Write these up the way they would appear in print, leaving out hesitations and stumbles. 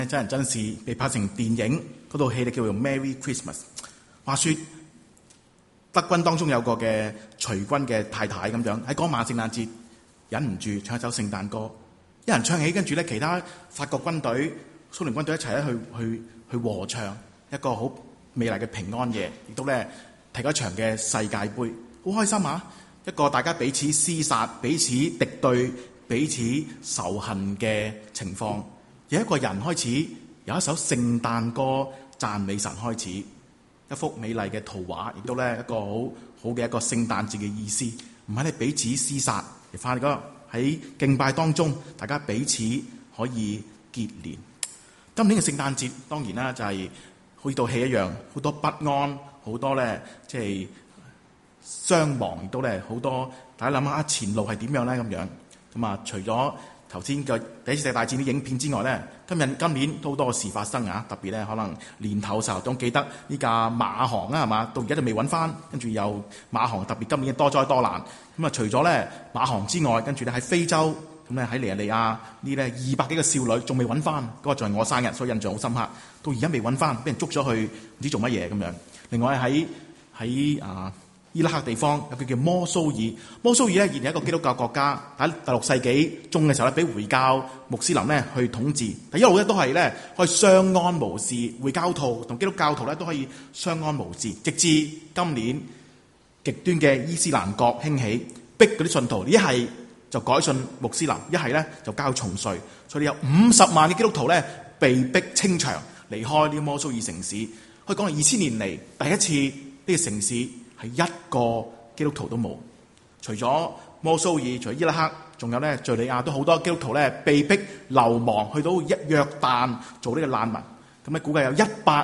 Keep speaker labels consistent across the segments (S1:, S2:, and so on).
S1: 真人真事被拍成電影，嗰套戲咧叫做《Merry Christmas》。話說德軍當中有個嘅隨軍嘅太太咁樣，喺嗰晚聖誕節忍唔住唱一首聖誕歌，一人唱起，跟住咧其他法國軍隊、蘇聯軍隊一齊咧去和唱一個好美麗嘅平安夜，亦都咧踢一場嘅世界盃，好開心啊！一個大家彼此廝殺、彼此敵對、彼此仇恨嘅情況，有一個人開始有一首聖誕歌讚美神，開始一幅美麗嘅圖畫，亦都咧一個好好嘅一個聖誕節嘅意思。唔係你彼此廝殺，而反而喺敬拜當中，大家彼此可以結連。今年嘅聖誕節當然啦，就係好似套戲一樣，好多不安，好多咧即係傷亡，亦都咧好多。大家諗下前路係點樣咧咁樣。咁啊，除咗頭先嘅第一次世界大戰啲影片之外咧，今年都好多事發生啊！特別咧，可能年頭時候仲記得呢架馬航啊，係嘛？到而家就未揾翻，跟住又馬航特別今年多災多難。咁啊，除咗咧馬航之外，跟住咧喺非洲咁咧喺尼日利亞呢咧200幾個少女仲未揾翻，嗰個就係我生日，所以印象好深刻。到而家未揾翻，俾人捉咗去唔知做乜嘢咁樣。另外喺伊拉克地方有個叫摩蘇爾，摩蘇爾咧現係一個基督教國家，喺第6世紀中嘅時候咧，俾回教穆斯林咧去統治，但一路咧都係咧可以相安無事，回教徒同基督教徒咧都可以相安無事，直至今年極端嘅伊斯蘭國興起，逼嗰啲信徒一係就改信穆斯林，一係咧就交重稅，所以有50萬嘅基督徒咧被逼清場離開呢個摩蘇爾城市。可以講係2000年嚟第一次呢個城市係一個基督徒都冇，除咗摩蘇爾，除咗伊拉克，仲有咧敍利亞都好多基督徒咧被逼流亡去到約旦做呢個難民。咁咧估計有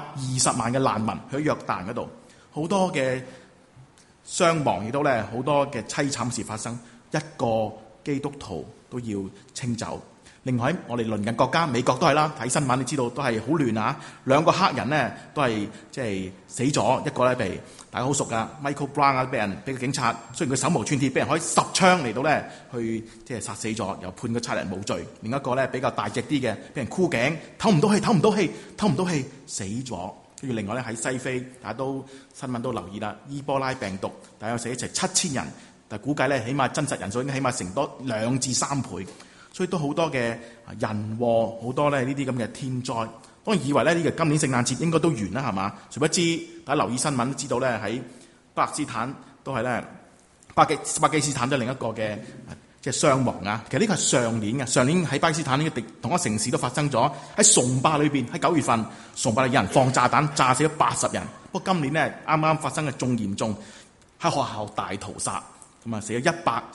S1: 120萬嘅難民去約旦嗰度，好多嘅傷亡，亦都咧好多嘅凄慘事發生，一個基督徒都要清走。另外喺我哋鄰近國家美國都係啦，睇新聞你知道都係好亂啊！2個黑人咧都係即係死咗，一個咧被大家好熟噶 Michael Brown 啊，俾個警察，雖然佢手無寸鐵，俾人可以10槍嚟到咧去即係殺死咗，又判個差人無罪。另一個咧比較大隻啲嘅，俾人箍頸，唞唔到氣，死咗。跟住另外咧喺西非，大家都新聞都留意啦，伊波拉病毒，大家死一齊7000人，但係估計咧起碼真實人數應該起碼成多2至3倍。所以都好多嘅人禍，好多咧呢啲咁嘅天災。當然以為咧呢個今年聖誕節應該都完啦，係嘛？誰不知大家留意新聞都知道咧喺巴勒斯坦都係咧巴基斯坦都係另一個嘅即係傷亡啊。其實呢個係上年喺巴基斯坦呢個同一城市都發生咗，喺崇拜裏邊喺9月份崇拜有人放炸彈炸死咗80人。不過今年咧啱啱發生嘅仲嚴重，喺學校大屠殺，咁啊死咗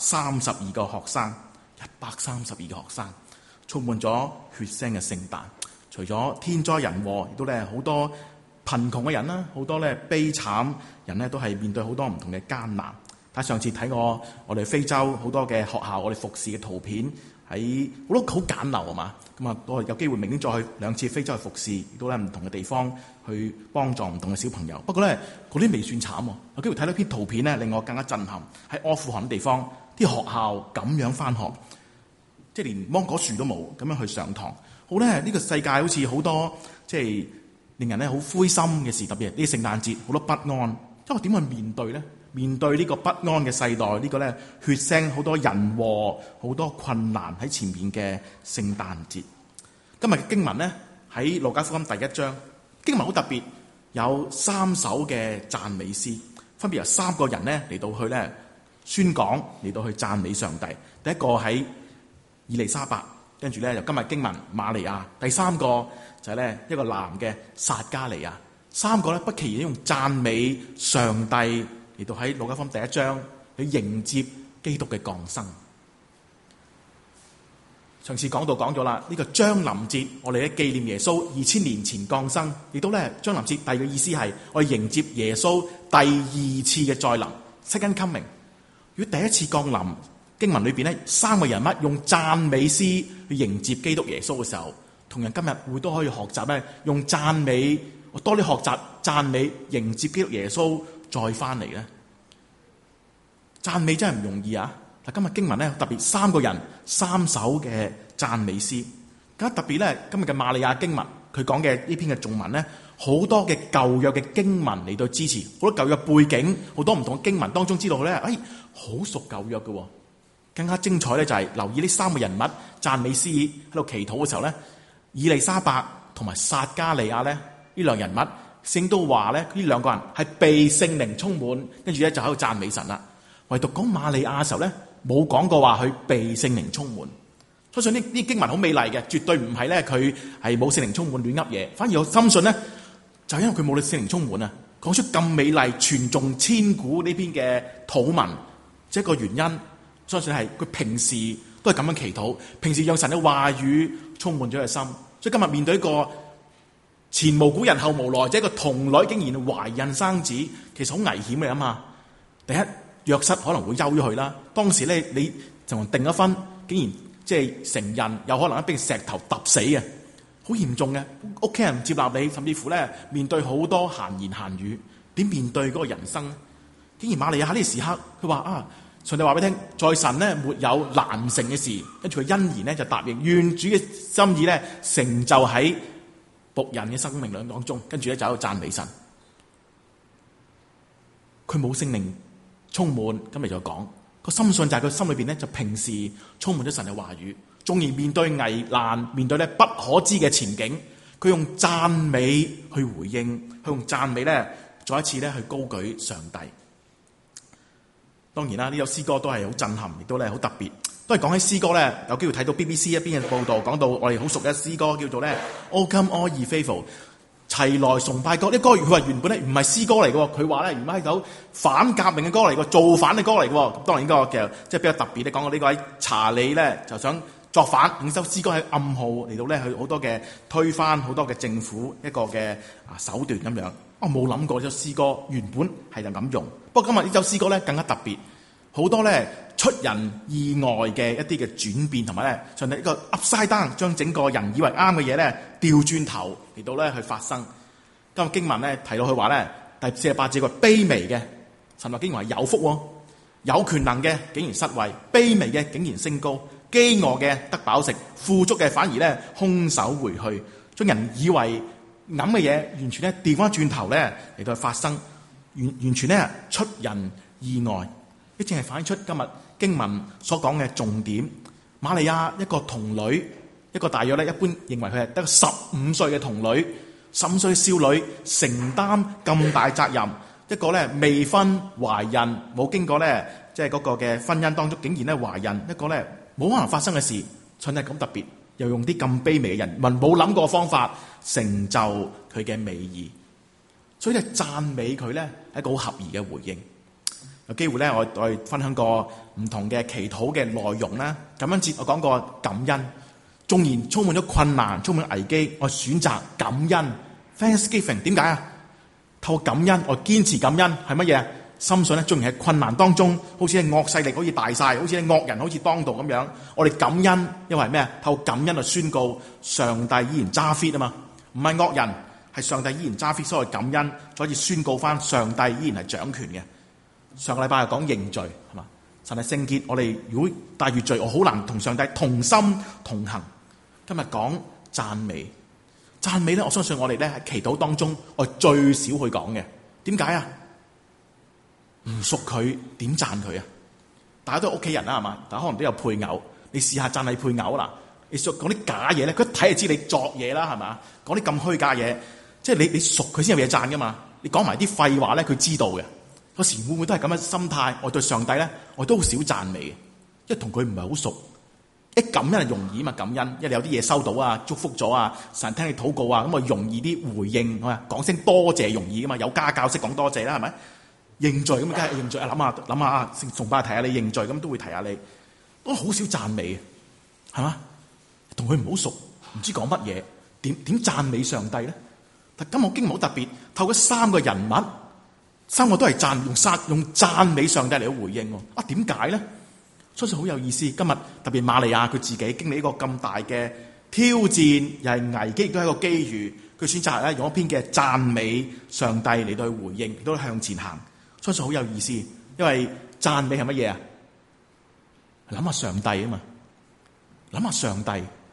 S1: 132個學生。132個學生，充滿咗血腥嘅聖誕。除咗天災人禍，亦都咧好多貧窮嘅人啦，好多咧悲慘人咧都係面對好多唔同嘅艱難。但上次睇過我哋非洲好多嘅學校，我哋服侍嘅圖片喺好多好簡陋啊嘛。咁啊，我有機會明年再去2次非洲去服侍，亦都咧唔同嘅地方去幫助唔同嘅小朋友。不過咧嗰啲未算慘喎，有機會睇到篇圖片咧令我更加震撼。喺阿富汗嘅地方，啲學校咁樣返學，即係連芒果樹都冇，咁樣去上堂。好咧，呢個世界好似好多即係令人咧好灰心嘅事，特別係呢個聖誕節好多不安。因為點去面對咧？面對呢個不安嘅世代，呢個咧血腥好多人禍，好多困難喺前面嘅聖誕節。今日嘅經文咧喺路加福音第1章，經文好特別，有3首嘅讚美詩，分別由3個人咧嚟到去咧宣講，嚟到去讚美上帝。第一個喺以利沙伯，跟住咧由今日經文瑪利亞。第3個就係咧一個男嘅撒加利亞。3個咧不期然用讚美上帝嚟到喺路加福音第1章去迎接基督嘅降生。上次講咗啦，呢個將臨節我哋咧紀念耶穌2000年前降生，亦都咧將臨節第二個意思係我哋迎接耶穌第2次嘅再臨 Second Coming。如果第一次降臨經文裏邊咧3個人物用讚美詩去迎接基督耶穌嘅時候，同樣今日會都可以學習咧用讚美，我多啲學習讚美迎接基督耶穌再翻嚟咧。讚美真係唔容易啊！但今日經文咧特別3個人3首嘅讚美詩， 更加特別咧，今日嘅瑪利亞經文，佢講嘅呢篇嘅頌文咧，好多嘅舊約嘅經文嚟到支持，好多舊約背景，好多唔同嘅經文當中知道咧，好熟舊約嘅。更加精彩咧就係留意呢三個人物讚美詩喺度祈禱嘅時候咧，以利沙伯同埋撒加利亞咧呢兩人物，聖都話咧呢兩個人係被聖靈充滿，跟住咧就喺度讚美神啦。唯獨講瑪利亞嘅時候咧，冇講過話佢被聖靈充滿。相信呢經文好美麗嘅，絕對唔係咧佢係冇聖靈充滿亂噏嘢，反而我深信咧就係因為佢冇聖靈充滿啊，講出咁美麗傳頌千古呢篇嘅禱文，即係一個原因。相信係佢平時都係咁樣祈禱，平時讓神嘅話語充滿咗佢心。所以今日面對一個前無古人後無來，即係一個童女竟然懷孕生子，其實好危險嘅啊嘛。第一，約瑟可能會休咗佢啦。當時咧你就訂咗婚，竟然即係成人，有可能一俾石頭揼死嘅，好嚴重嘅。屋企人唔接納你，甚至乎咧面對好多閒言閒語，點面對嗰個人生？竟然瑪利亞喺呢個時刻，佢話上帝話俾你聽，在神咧沒有難成嘅事，跟住佢欣然咧就答應，願主嘅心意咧成就喺僕人嘅生命當中，跟住咧就喺度讚美神。佢冇聖靈充滿，今日就講個深信就係佢心裏邊咧就平時充滿咗神嘅話語，縱然面對危難，面對咧不可知嘅前景，佢用讚美去回應，佢用讚美咧再一次咧去高舉上帝。當然啦，呢首詩歌都係好震撼，亦都咧好特別。都係講起詩歌咧，有機會睇到 BBC 一邊嘅報導，講到我哋好熟嘅詩歌叫做咧 O Come All Ye Faithful， 齊來崇拜歌。呢歌佢話原本咧唔係詩歌嚟嘅，佢話咧原本係首反革命嘅歌嚟嘅，造反嘅歌嚟嘅。當然呢個其實即係比較特別咧，講到呢個喺查理咧就想作反，呢首詩歌係暗號嚟到咧去好多嘅推翻好多嘅政府一個嘅手段咁樣。我冇諗過呢首詩歌原本係就咁用。不過今日呢首詩歌咧更加特別，好多咧出人意外嘅一啲嘅轉變，同埋咧上帝一個 upside down， 將整個人以為啱嘅嘢咧調轉頭嚟到咧去發生。今日經文咧提到佢話咧第48節個卑微嘅，神話經文係有福，有權能嘅竟然失位，卑微嘅竟然升高，飢餓嘅得飽食，富足嘅反而咧空手回去，將人以為諗嘅嘢完全咧調翻轉頭咧嚟到發生，完全咧出人意外。呢正係反映出今日經文所講嘅重點。瑪利亞一個童女，一個大約咧一般認為佢係得15歲嘅童女，15歲少女承擔咁大責任，一個咧未婚懷孕，冇經過咧即係嗰個嘅婚姻當中，竟然咧懷孕，一個咧冇可能發生嘅事，上帝咁特別，又用啲咁卑微嘅人，冇諗過方法成就佢嘅美意，所以咧讚美佢咧係一個好合宜嘅回應。有機會咧，我分享過唔同嘅祈禱嘅內容啦。感恩節我講過感恩，縱然充滿咗困難、充滿危機，我選擇感恩 Thanksgiving。點解啊？透過感恩，我堅持感恩係乜嘢？深信咧，縱然係困難當中，好似係惡勢力好似大晒，好似係惡人好似當道咁樣，我哋感恩，因為咩啊？透過感恩去宣告上帝依然揸 fit 啊嘛，唔係惡人，係上帝依然揸 fit，所謂感恩，所以宣告翻上帝依然係掌權嘅。上個禮拜係講認罪係嘛？神係聖潔，我哋如果帶住罪，我好難同上帝同心同行。今日講讚美，讚美咧，我相信我哋咧喺祈禱當中，我最少去講嘅。點解啊？唔熟佢點讚佢啊？大家都係屋企人啦係嘛？大家可能都有配偶，你試下讚你配偶啦。你講啲假嘢咧，佢一睇就知你作嘢啦係嘛？講啲咁虛假嘢，即係你熟佢先有嘢讚噶嘛？你講埋啲廢話咧，佢知道嘅。有時會唔會都係咁嘅心態？我對上帝咧，我都好少讚美嘅，因為同佢唔係好熟。一感恩係容易嘛，感恩，因為你有啲嘢收到啊，祝福咗啊，神聽你禱告啊，咁啊容易啲回應，講聲多謝容易噶嘛，有家教識講多謝啦，係咪？認罪咁梗係認罪啊，諗下崇拜提下你認罪，咁都會提下你，都好少讚美嘅，係嘛？同佢唔好熟，唔知講乜嘢，點讚美上帝咧？但今日經文好特別，透過3個人物。3個都係用讚美上帝嚟去回應喎。點解咧？相信好有意思。今日特別瑪利亞佢自己經歷一個咁大嘅挑戰，又係危機，亦都係一個機遇。佢選擇咧用一篇嘅讚美上帝嚟到去回應，亦都向前行。相信好有意思，因為讚美係乜嘢啊？諗下上帝啊嘛，諗下上帝。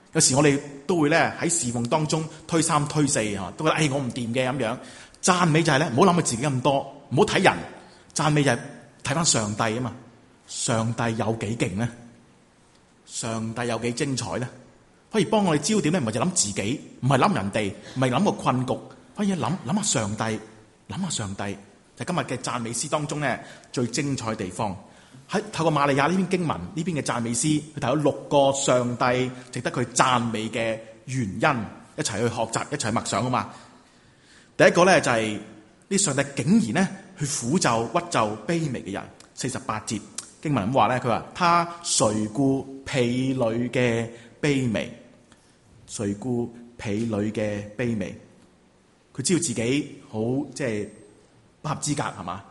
S1: 有時我哋都會咧喺侍奉當中推三推四嚇，都覺得我唔掂嘅咁樣。讚美就係咧，唔好諗佢自己咁多，唔好睇人。讚美就係睇翻上帝啊嘛，上帝有幾勁咧？上帝有幾精彩咧？可以幫我哋焦點咧，唔係就諗自己，唔係諗人哋，唔係諗個困局，可以諗下上帝，諗下上帝。就今日嘅讚美詩當中咧，最精彩嘅地方喺透過瑪利亞呢篇經文，呢篇嘅讚美詩，佢提到6個上帝值得佢讚美嘅原因，一齊去學習，一齊默想啊嘛。第一個咧就係呢上帝竟然咧去俯就屈就卑微嘅人。48節經文咁話咧，佢話他垂顧婢女嘅卑微，垂顧婢女嘅卑微。佢知道自己好即係不合資格係嘛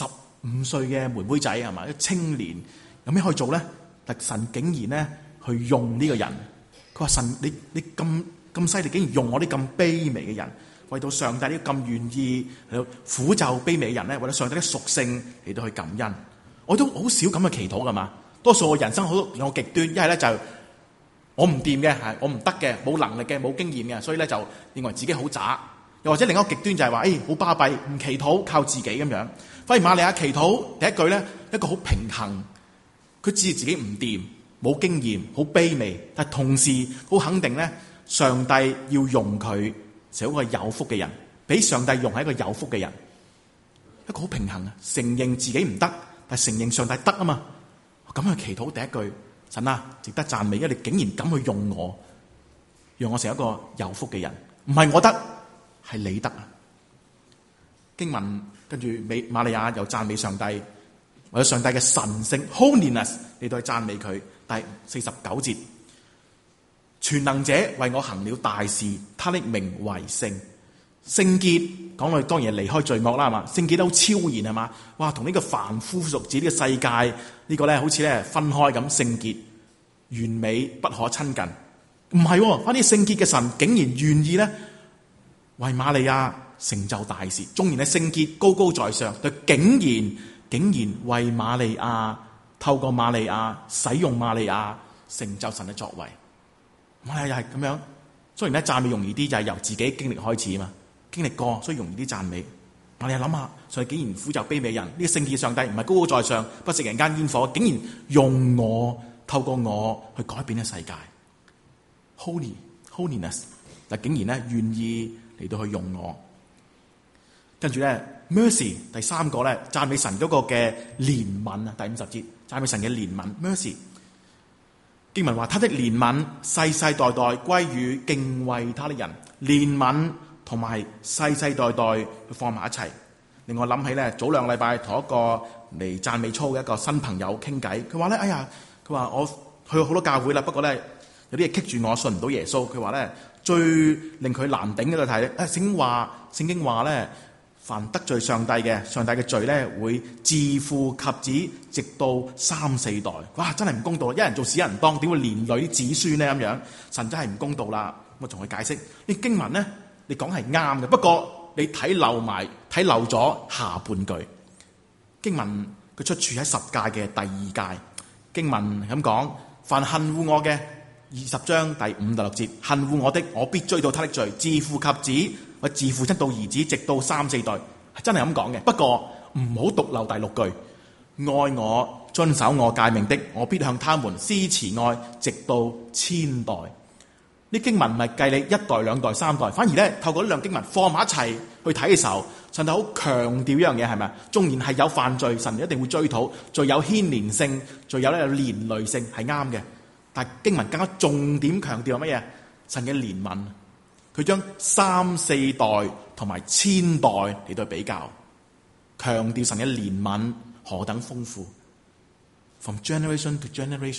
S1: ，15歲嘅妹妹仔係嘛，一青年有咩可以做咧？但神竟然咧去用呢個人，佢話神你咁犀利，竟然用我啲咁卑微嘅人，為到上帝呢咁願意嚟到俯就卑微嘅人咧，為到上帝嘅屬性嚟到去感恩。我都好少咁嘅祈禱噶嘛，多數我人生好多兩個極端，一係咧就我唔掂嘅，係我唔得嘅，冇能力嘅，冇經驗嘅，所以咧就認為自己好渣。又或者另一個極端就係話，好巴閉，唔祈禱，靠自己咁樣。反而瑪利亞祈禱第一句咧，一個好平衡，佢知自己唔掂，冇經驗，好卑微，但同時好肯定咧，上帝要用佢成為一個有福嘅人，俾上帝用係一個有福嘅人，一個好平衡啊！承認自己唔得，但承認上帝得啊嘛。咁去祈禱第一句，神啊，值得讚美，因為你竟然敢去用我，讓我成為一個有福嘅人，唔係我得，係你得啊！經文跟住瑪利亞又讚美上帝，為咗上帝嘅神聖 holiness 嚟到去讚美佢。第49節，全能者為我行了大事，他的名為聖。聖潔講到當然係離開罪惡啦，係嘛？聖潔都好超然係嘛？哇，同呢個凡夫俗子呢個世界呢個咧，好似咧分開咁，聖潔完美不可親近。唔係，翻啲聖潔嘅神竟然願意咧為瑪利亞成就大事。縱然係聖潔高高在上，但竟然為瑪利亞透過瑪利亞使用瑪利亞成就神嘅作為。瑪利亞又係咁樣，雖然咧讚美容易啲，就係由自己經歷開始啊嘛。經歷過，所以容易啲讚美。但你諗下，上帝竟然俯就卑微人，呢個聖潔上帝唔係高高在上，不食人間煙火，竟然用我，透過我去改變呢個世界。Holiness， 但竟然咧願意嚟到去用我。跟住咧 mercy， 第三個咧讚美神嗰個嘅憐憫啊，第50節讚美神嘅憐憫 mercy。經文話他的憐憫世世代代歸於敬畏他的人，憐憫同埋世世代代放埋一齊。令我諗起咧，早2個禮拜同一個嚟讚美操嘅一個新朋友傾偈，佢話咧，佢話我去過好多教會啦，不過咧有啲嘢棘住我，信唔到耶穌。佢話咧最令佢難頂嘅就係聖經話咧，凡得罪上帝嘅罪咧，會自父及子，直到3、4代。哇，真係唔公道！一人做事一人當，點會連累子孫咧？咁樣神真係唔公道啦。我同佢解釋呢經文咧，你講係啱嘅，不過你睇漏咗下半句。經文佢出處喺十誡嘅第2誡。經文咁講：凡恨惡我嘅，20章第5、6節，恨惡我的，我必追到他的罪，自父及子，或自父親到兒子，直到3、4代。係真係咁講嘅。不過唔好獨漏第6句：愛我、遵守我誡命的，我必向他們施慈愛，直到千代。呢經文唔係計你1代、2代、3代，反而咧透過呢兩經文放埋一齊去睇嘅時候，神就好強調一樣嘢，係咪啊？縱然係有犯罪，神一定會追討，最有牽連性，最有有連累性，係啱嘅。但係經文更加重點強調係乜嘢？神嘅憐憫，佢將3、4代同埋千代嚟到比較，強調神嘅憐憫何等豐富。From generation to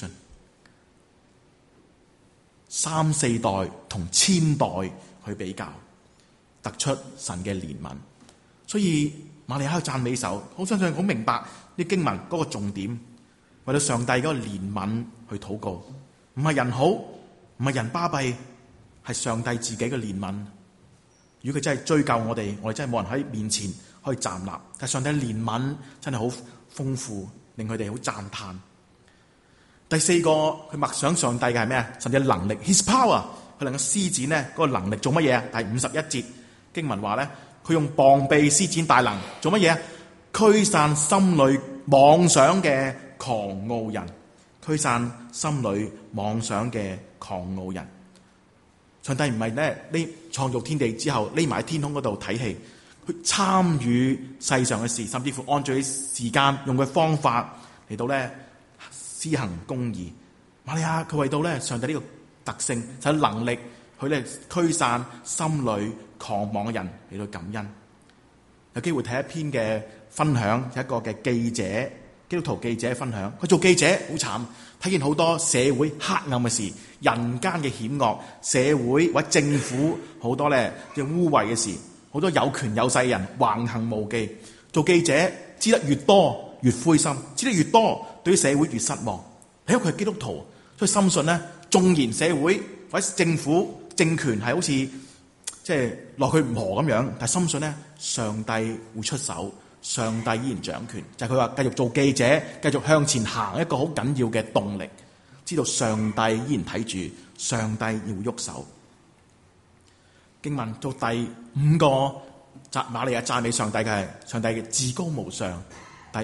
S1: generation。3、4代同千代去比較，突出神嘅憐憫。所以瑪利亞讚美手，好相信好明白呢經文嗰個重點，為咗上帝嗰個憐憫去禱告，唔係人好，唔係人巴閉，係上帝自己嘅憐憫。如果佢真係追究我哋真係冇人喺面前可以站立，但上帝憐憫真係好豐富，令佢哋好讚嘆。 第四個佢默想上帝嘅係咩啊？神嘅能力 ，His power， 佢能夠施展呢嗰個能力做乜嘢啊？第51節經文話咧，佢用膀臂施展大能，做乜嘢啊？驅散心裏妄想嘅狂傲人，驅散心裏妄想嘅狂傲人。上帝唔係咧呢創造天地之後匿埋喺天空嗰度睇戲，去參與世上嘅事，甚至乎按照時間用佢方法嚟到咧施行公義。瑪利亞佢為到咧上帝呢個特性，就有能力佢咧驅散心裏狂妄嘅人嚟到感恩。有機會睇一篇嘅分享，一個嘅記者，基督徒記者分享，佢做記者好慘，睇見好多社會黑暗嘅事，人間嘅險惡，社會或者政府好多咧嘅污穢嘅事，好多有權有勢人橫行無忌。做記者知得越多越灰心，知得越多對於社會越失望。因為佢係基督徒，所以深信咧，縱然社會或者政府政權係好似即係落去唔和咁樣，但係深信咧，上帝會出手，上帝依然掌權。就係佢話繼續做記者，繼續向前行，一個好緊要嘅動力。知道上帝依然睇住，上帝要喐手。經文到第5個瑪利亞讚美上帝嘅係上帝嘅至高無上。第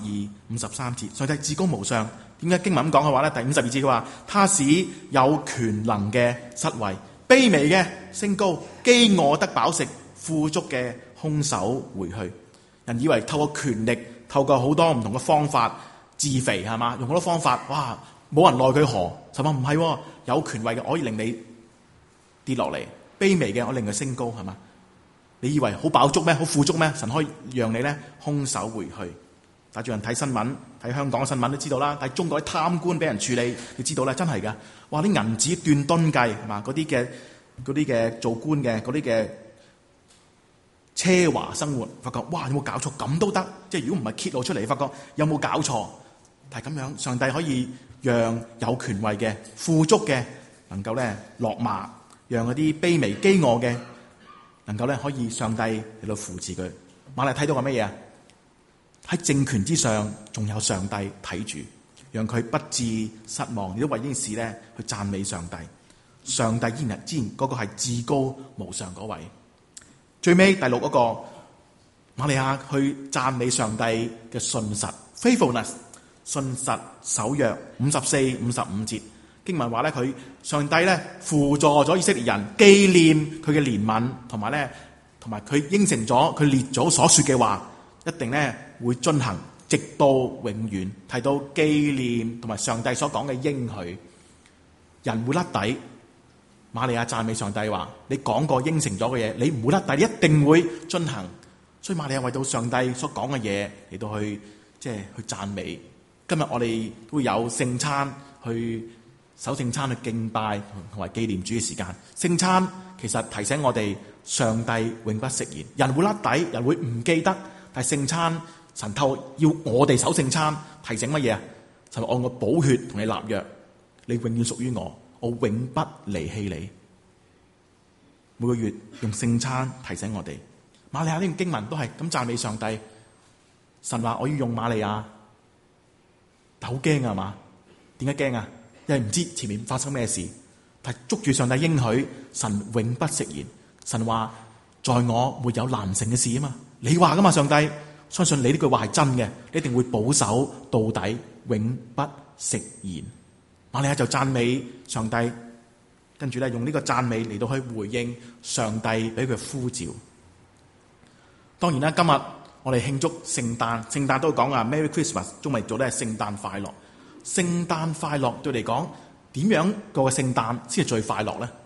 S1: 52、53節，上帝至高無上。點解經文咁講嘅話咧？第52節佢話：他使有權能嘅失位，卑微嘅升高，飢餓得飽食，富足嘅空手回去。人以為透過權力，透過好多唔同嘅方法自肥係嘛？用好多方法，哇！冇人奈佢何。實話唔係，有權位嘅我可以令你跌落嚟，卑微嘅我令佢升高係嘛？你以為好飽足咩？好富足咩？神可以讓你咧空手回去。帶住人睇新聞，睇香港嘅新聞都知道啦。但係中國啲貪官俾人處理，你知道咧，真係㗎。哇！啲銀紙斷噸計係嘛？嗰啲嘅做官嘅嗰啲嘅奢華生活，發覺哇！有冇搞錯？咁都得？即係如果唔係揭露出嚟，發覺有冇搞錯？但係咁樣，上帝可以讓有權位嘅、富足嘅能夠咧落馬，讓嗰啲卑微、飢餓嘅能夠咧可以上帝嚟到扶持佢。瑪利亞睇到個乜嘢啊？喺政權之上，仲有上帝睇住，讓佢不致失望。亦都為呢件事咧去讚美上帝。上帝依然嗰個係至高無上嗰位。最尾第6嗰個瑪利亞去讚美上帝嘅信實 faithfulness， 信實守約。54、55節經文話咧，佢上帝咧輔助咗以色列人，紀念佢嘅憐憫，同埋佢應承咗佢列祖所說嘅話，一定咧會進行，直到永遠。提到紀念同埋上帝所講嘅應許，人會甩底。瑪利亞讚美上帝話：你講過應承咗嘅嘢，你唔會甩底，你一定會進行。所以瑪利亞為到上帝所講嘅嘢嚟到去去讚美。今日我哋會有聖餐，去守聖餐，去敬拜同埋紀念主嘅時間。聖餐其實提醒我哋，上帝永不食言。人會甩底，人會唔記得，但係聖餐神透要我哋守聖餐，提醒乜嘢啊？就係按我寶血同你立約，你永遠屬於我，我永不離棄你。每個月用聖餐提醒我哋。瑪利亞呢段經文都係咁讚美上帝。神話我要用瑪利亞，但好驚啊嘛？點解驚啊？因為唔知前面發生咩事。但係捉住上帝應許，神永不食言。神話在我沒有難成嘅事啊嘛。你話噶嘛，上帝相信你呢句話係真嘅，你一定會保守到底，永不食言。瑪利亞就讚美上帝，跟住咧用呢個讚美嚟到去回應上帝俾佢呼召。當然啦，今日我哋慶祝聖誕，聖誕都講啊 Merry Christmas， 中文做咧係聖誕快樂。聖誕快樂對嚟講，點樣過嘅聖誕先係最快樂咧？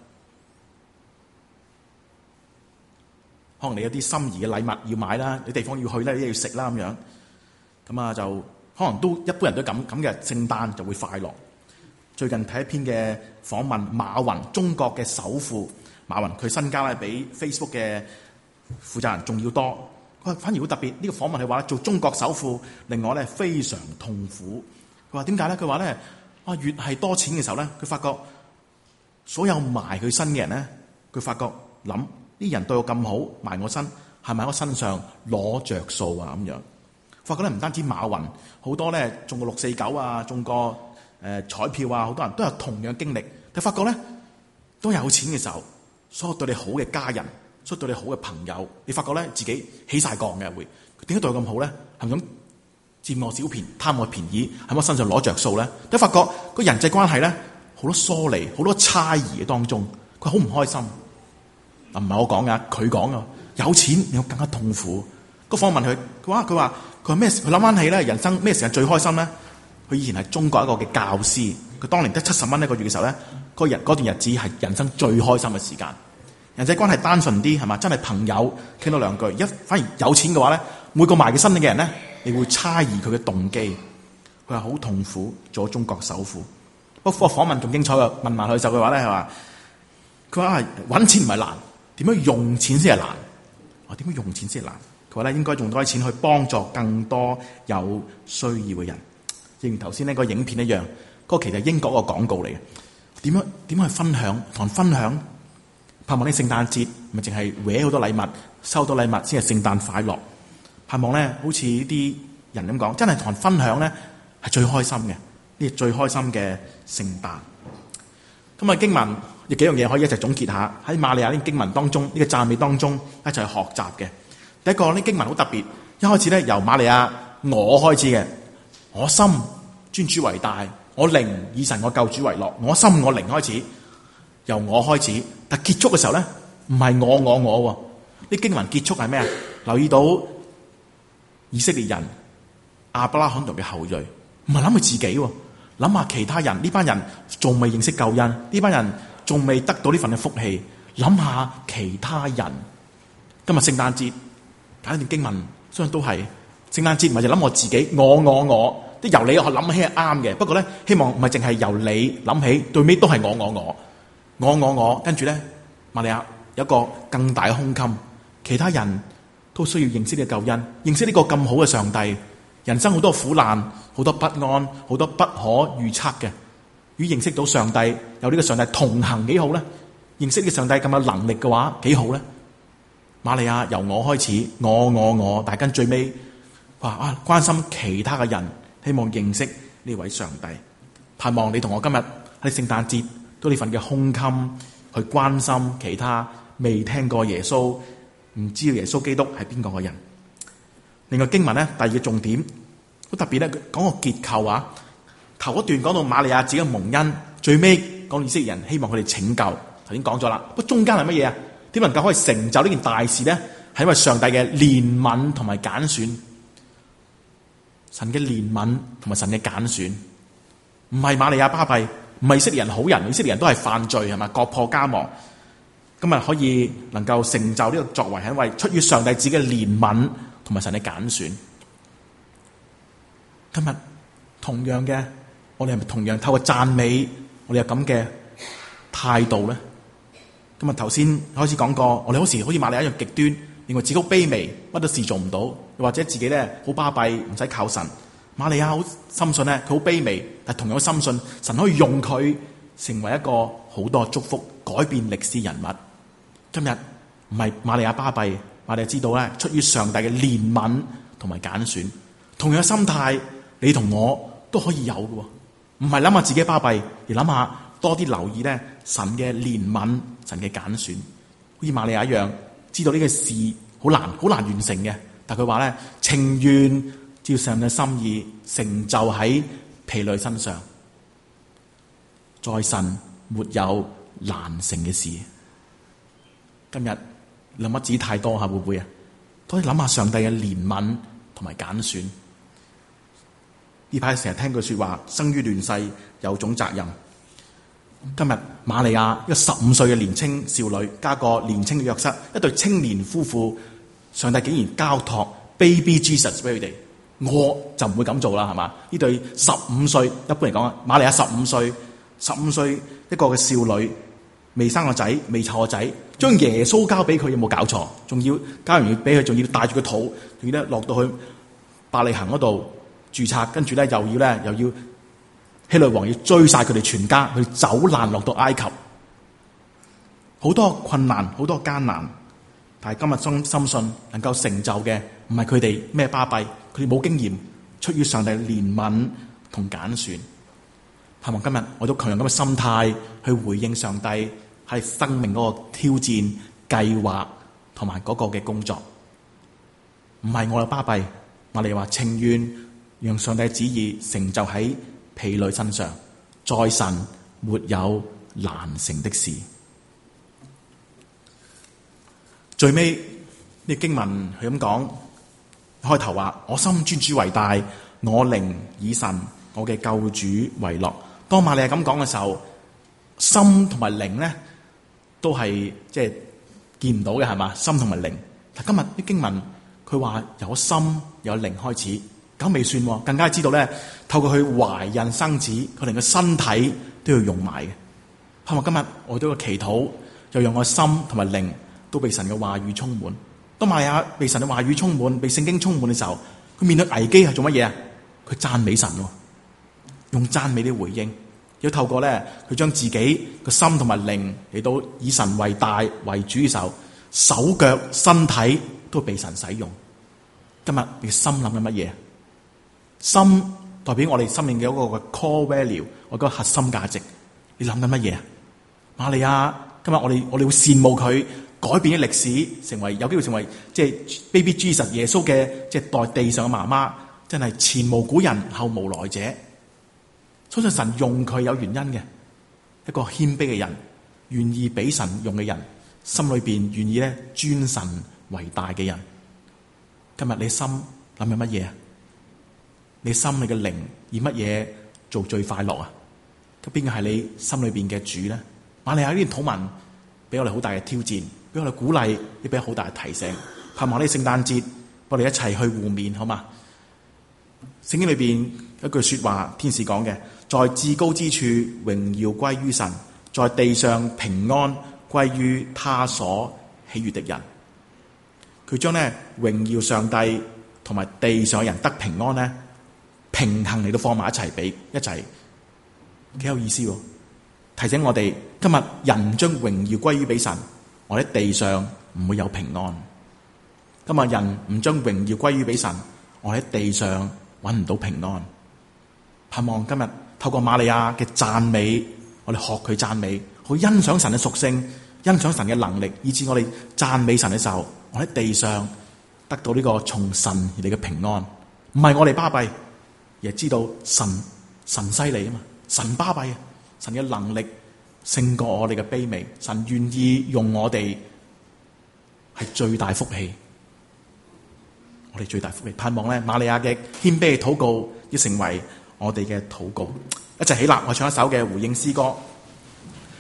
S1: 可能你有啲心儀嘅禮物要買啦，你地方要去咧，你要食啦咁樣。咁啊就可能都一般人都咁嘅聖誕就會快樂。最近睇一篇嘅訪問馬雲，中國嘅首富馬雲，佢身家咧比 Facebook 嘅負責人仲要多。佢反而好特別，呢個訪問係話做中國首富令我咧非常痛苦。佢話點解咧？佢話咧越係多錢嘅時候咧，佢發覺所有埋佢身嘅人咧，佢發覺諗。啲人對我咁好，埋我身，係咪喺我身上攞着數啊？咁樣發覺咧，唔單止馬雲，好多咧中過649啊，中過彩票啊，好多人都有同樣經歷。你發覺咧，當有錢嘅時候，所有對你好嘅家人，所有對你好嘅朋友，你發覺咧自己起晒槓嘅會，點解對我咁好咧？係咪咁佔我小便宜、貪我便宜，喺我身上攞着數咧？你發覺個人際關係咧好多疏離、好多猜疑嘅當中，佢好唔開心。嗱，唔係我講噶，佢講噶，有錢你有更加痛苦。個訪問佢，佢話咩？佢諗翻起咧，人生咩時間最開心咧？佢以前係中國一個嘅教師，佢當年得70蚊一個月嘅時候咧，嗰段日子係人生最開心嘅時間。人際關係單純啲係嘛？真係朋友傾多兩句。反而有錢嘅話咧，每個埋佢身嘅人咧，你會猜疑佢嘅動機。佢話好痛苦，做中國首富。不過訪問仲精彩嘅，問埋佢就嘅話咧係話，佢話揾錢唔係難，點樣用錢先係難。我點樣用錢先係難？佢話咧應該用多啲錢去幫助更多有需要嘅人。正如頭先呢個影片一樣，嗰個其實係英國個廣告嚟嘅。點樣去分享？同人分享，盼望呢聖誕節咪淨係搲好多禮物，收到禮物先係聖誕快樂。盼望咧，好似啲人咁講，真係同人分享咧係最開心嘅，呢係最開心嘅聖誕。咁啊經文有幾樣嘢可以一齊總結下，喺瑪利亞呢經文當中，呢個讚美當中一齊學習嘅。第一個呢經文好特別，一開始咧由瑪利亞我開始嘅。我心尊主為大，我靈以神我救主為樂。我心我靈開始，由我開始，但結束嘅時候咧，唔係我。呢經文結束係咩啊？留意到以色列人亞伯拉罕族嘅後裔，唔係諗佢自己，諗下其他人。呢班人仲未認識救恩，呢班人仲未得到呢份嘅福氣。諗下其他人。今日聖誕節揀一段經文，相信都係。聖誕節唔係就諗我自己，我，即由你我諗起係啱嘅。不過咧，希望唔係淨係由你諗起，對尾都係我。跟住咧，瑪利亞有一個更大嘅胸襟，其他人都需要認識呢個救恩，認識呢個咁好嘅上帝。人生好多苦難，好多不安，好多不可預測嘅。與認識到上帝，有呢個上帝同行幾好咧？認識呢個上帝咁有能力嘅話，幾好咧？瑪利亞由我開始，我，但跟最尾。關心其他嘅人，希望認識呢位上帝。盼望你同我今日喺聖誕節都呢份嘅胸襟去關心其他未聽過耶穌、唔知道耶穌基督係邊個嘅人。另外經文咧，第二個重點好特別咧，講個結構啊。頭一段講到瑪利亞自己嘅蒙恩，最尾講以色列人希望佢哋拯救。頭先講咗啦，不過中間係乜嘢啊？點能夠可以成就呢件大事咧？係因為上帝嘅憐憫同埋揀選。神嘅憐憫同埋神嘅揀選，唔係瑪利亞巴閉，唔係以色列人好人，以色列人都係犯罪係嘛，國破家亡。今日可以能夠成就呢個作為，係因為出於上帝自己嘅憐憫同埋神嘅揀選。今日同樣嘅，我哋係咪同樣透過讚美，我哋有咁嘅態度咧？今日頭先開始講過，我哋好似瑪利亞一樣極端，認為自己好卑微，乜都事做唔到，又或者自己咧好巴閉，唔使靠神。瑪利亞好深信咧，佢好卑微，但同樣深信神可以用佢成為一個好多祝福，改變歷史人物。今日唔係瑪利亞巴閉，瑪利亞知道咧，出於上帝嘅憐憫同埋揀選，同樣心態，你同我都可以有嘅，唔係諗下自己巴閉，而諗下多啲留意咧神嘅憐憫、神嘅揀選，好似瑪利亞一樣。知道呢個事好難完成嘅，但佢話咧，情願照上帝嘅心意成就喺婢女身上，在神沒有難成嘅事。今日諗乜子太多下會唔會啊？多啲諗下上帝嘅憐憫同埋揀選。呢排成日聽句說話，生於亂世有種責任。今日瑪利亞一個15歲嘅年青少女，加個年青嘅約瑟，一對青年夫婦，上帝竟然交託 Baby Jesus 俾佢哋，我就唔會咁做啦，係嘛？呢對15歲，一般嚟講啊，瑪利亞15歲一個嘅少女，未生個仔，未湊個仔，將耶穌交俾佢，有冇搞錯？仲要交完要俾佢，仲要帶住個肚，仲要咧落到去伯利恆嗰度註冊，跟住咧又要。希律王要追晒佢哋全家，去走難落到埃及，好多困難，好多艱難。但係今日深信能夠成就嘅，唔係佢哋咩巴閉，佢哋冇經驗，出於上帝憐憫同揀選。 盼望今日我都強用咁嘅心態去回應上帝喺生命嗰個挑戰、計劃同埋嗰個嘅工作。唔係我哋巴閉，我哋話情願讓上帝旨意成就喺婢女身上，在神沒有難成的事。最尾呢經文佢咁講，開頭話我心尊主為大，我靈以神我嘅救主為樂。當瑪利亞咁講嘅時候，心同埋靈咧都係即係見唔到嘅，係嘛？心同埋靈。但今日啲經文佢話有心有靈開始，咁未算，更加知道咧透過佢懷孕生子，佢連個身體都要用埋嘅。盼望今日我都有個祈禱，就讓我心同埋靈都被神嘅話語充滿。當瑪利亞被神嘅話語充滿，被聖經充滿嘅時候，佢面對危機係做乜嘢啊？佢讚美神，用讚美嚟回應。要透過咧，佢將自己個心同埋靈嚟到以神為大為主嘅時候，手腳身體都被神使用。今日你嘅心諗緊乜嘢？心代表我哋生命嘅一個 core value， 我個核心價值。你諗緊乜嘢？瑪利亞今日我哋會羨慕佢改變嘅歷史，成為有機會成為即係 Baby Jesus 耶穌嘅即係代地上嘅媽媽，真係前無古人後無來者。相信神用佢有原因嘅，一個謙卑嘅人，願意俾神用嘅人，心裏邊願意咧尊神為大嘅人。今日你心諗緊乜嘢啊？你心你嘅靈以乜嘢做最快樂啊？咁邊個係你心裏邊嘅主咧？瑪利亞呢段禱文俾我哋好大嘅挑戰，俾我哋鼓勵，亦俾好大嘅提醒。盼望呢聖誕節我哋一齊去互勉，好嘛？聖經裏邊一句說話，天使講嘅，在至高之處榮耀歸於神，在地上平安歸於他所喜悅的人。佢將咧榮耀上帝同埋地上嘅人得平安咧平衡嚟到放埋一齊，俾一齊幾有意思喎！提醒我哋今日人將榮耀歸於俾神，我喺地上唔會有平安。今日人唔將榮耀歸於俾神，我喺地上搵唔到平安。盼望今日透過瑪利亞嘅讚美，我哋學佢讚美，去欣賞神嘅屬性，欣賞神嘅能力，以致我哋讚美神嘅時候，我喺地上得到呢個從神而嚟嘅平安。唔係我哋巴閉，而係知道神犀利啊嘛，神巴閉啊，神嘅能力勝過我哋嘅卑微，神願意用我哋係最大福氣。我哋最大福氣，盼望咧瑪利亞嘅謙卑嘅禱告要成為我哋嘅禱告。一齊起立，我唱一首嘅回應詩歌。